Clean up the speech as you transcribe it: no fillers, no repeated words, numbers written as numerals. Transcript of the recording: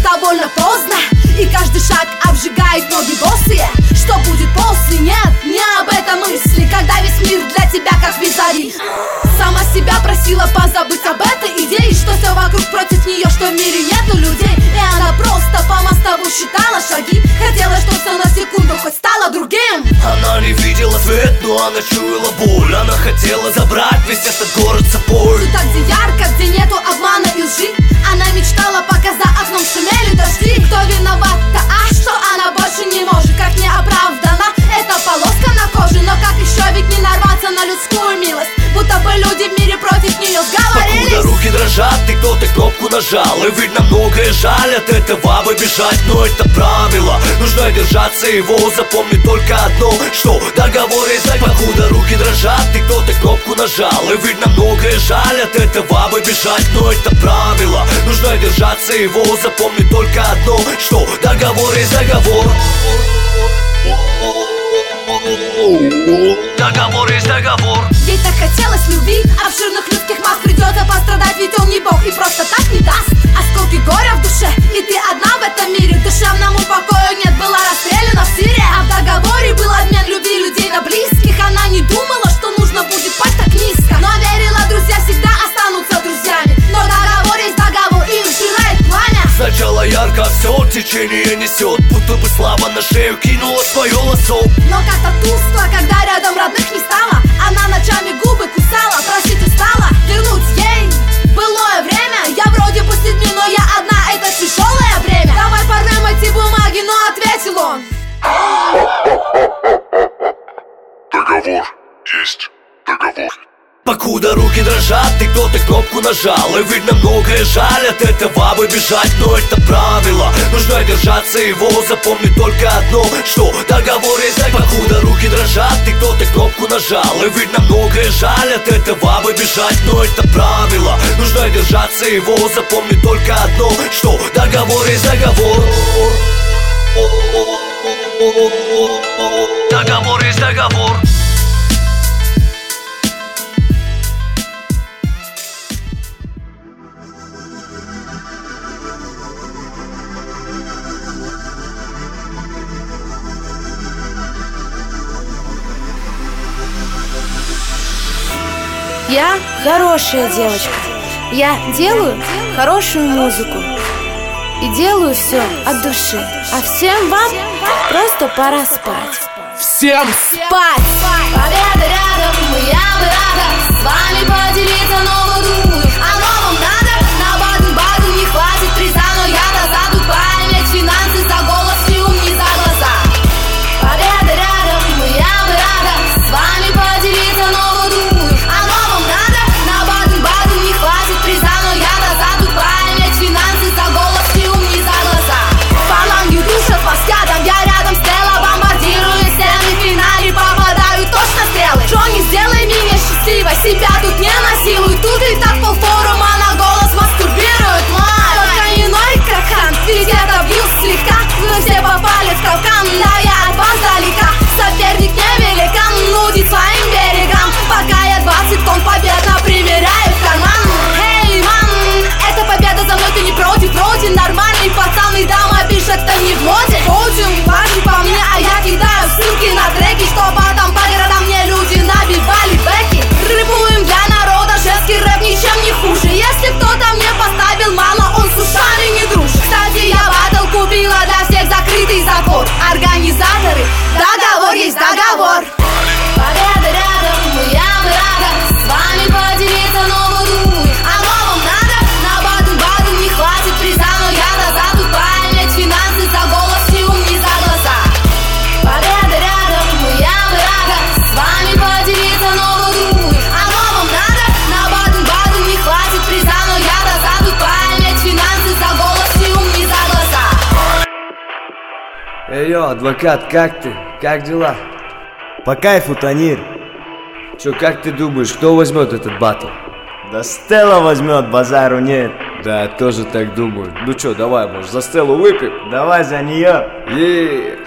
довольно поздно, и каждый шаг обжигает ноги босые. Что будет после? Нет, не об этом мысли, когда весь мир для тебя как визави. Сама себя просила позабыть об этой идее, что все вокруг против нее, что в мире нету людей. И она просто по мостову считала шаги, хотела, чтоб все на секунду хоть стало другим. Она не видела свет, но она чуяла боль. Она хотела забрать весь этот город с собой. Тут так, где ярко, где нету обмана и лжи. Она мечтала, пока за окном шумели дожди. Кто виноват-то, что она больше не может? Как не оправдана эта полоска на коже. Но как еще ведь не нарваться на людскую милость? Будто бы люди в мире против нее сговорились. Покуда руки дрожат, и кто-то кнопку нажал. И видно многое жаль, от этого бы бежать. Но это правило, нужно держаться его. Запомни только одно, что договор есть договор. Покуда руки дрожат, и кто-то кнопку нажал. И видно многое жаль, от этого бы бежать. Но это правило, нужно держаться его. Запомни только одно, что договор есть договор. Договор есть договор. Ей так хотелось любви, обширных людских масс. Придется пострадать, ведь он не бог и просто так не даст. Осколки горя в душе, и ты одна в этом мире. Душевному покою нет, была расстреляна в Сирии. А в договоре был обмен любви людей на близких. Она не думала, что нужно будет пасть так низко, но верила, друзья всегда останутся друзьями. Но договор есть договор, и сжирает пламя. Сначала ярко все течение несет, будто бы слава на шею кинула свое лосо. Но как-то тускло, когда рядом родных не стало. Она ночами губы кусала, просить устала. Вернуть ей былое время. Я вроде бы сидню, но я одна, это тяжелое бремя. Давай порвем эти бумаги, но ответил он: договор есть договор. Покуда руки дрожат, и кто-то кнопку нажал. И видно многое жаль, от этого бы бежать. Но это правило, нужно держаться его. Запомни только одно, что договор есть договор. Покуда руки дрожат, и кто-то кнопку нажал. И видно многое жаль, от этого бы бежать. Но это правило, нужно держаться его. Запомни только одно, что договор есть договор. Договор есть договор. Я хорошая девочка. Я делаю хорошую музыку. И делаю все от души. А всем вам просто пора спать. Всем спать! Победа рядом, я бы рада с вами поделиться новую думаю. А новом надо, на баден-баден не хватит приза. Но я дозаду память, финансы за голос и ум не за глаза. Победа рядом, я бы рада с вами поделиться новую думаю. А новом надо, на баден-баден не хватит приза. Но я дозаду память, финансы за голос и ум не за глаза. Фаланги душат вас ядом, я рядом с телом бомбардирую стены. В финале попадаю точно стрелы. Джонни, сделай меня счастливой, себя тут не насилуй. Тут и так полфорума на голос мастурбируют. Только иной кракан, ведь это бьюз слегка. Вы все попали в капкан, да я от вас далека. Соперник невеликан, нудит своим берегам. Пока я 20 тонн победно примеряю в карман. Эй, ман, эта победа за мной, ты не против? Вроде нормальный пацан, и дама пишет-то не в моде. Подиум важен по мне, а я кидаю ссылки на треки, что потом по городам мне люди набивали бэки. Рэпуем для народа, женский рэп ничем не хуже. Если кто-то мне поставил мало, он с ушами не дружит. Кстати, я батл купила для всех закрытый забор. Организаторы, договор есть договор. Победа рядом, я бы рада с вами поделиться новую думаю. А новом надо, на баден-баден не хватит приза. Но я дозаду память, финансы за голос и ум не за глаза. Победа рядом, я бы рада с вами поделиться новую думаю. А новом надо, на баден-баден не хватит приза. Но я дозаду память, финансы за голос и ум не за глаза. Эй, йо, адвокат, как ты? Как дела? По кайфу, Танир. Чё, как ты думаешь, кто возьмет этот батл? Да Стелла возьмет, базару нет. Да, я тоже так думаю. Ну чё, давай, может, за Стеллу выпьем? Давай за нее.